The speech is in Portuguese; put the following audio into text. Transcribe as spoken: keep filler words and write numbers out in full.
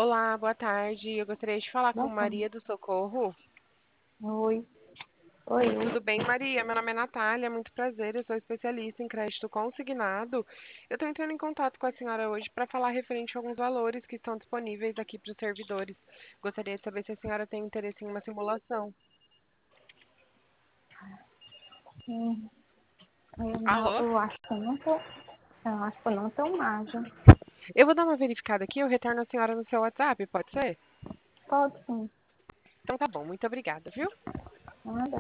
Olá, boa tarde. Eu gostaria de falar com Boa tarde. Maria do Socorro. Oi. Oi, oi. Tudo bem, Maria? Meu nome é Natália, muito prazer. Eu sou especialista em crédito consignado. Eu estou entrando em contato com a senhora hoje para falar referente a alguns valores que estão disponíveis aqui para os servidores. Gostaria de saber se a senhora tem interesse em uma simulação. Hum, Eu, não, Alô? eu acho que eu não tô. Eu acho que eu não tô magro. Eu vou dar uma verificada aqui, eu retorno a senhora no seu WhatsApp, pode ser? Pode sim. Então tá bom, muito obrigada, viu? Nada.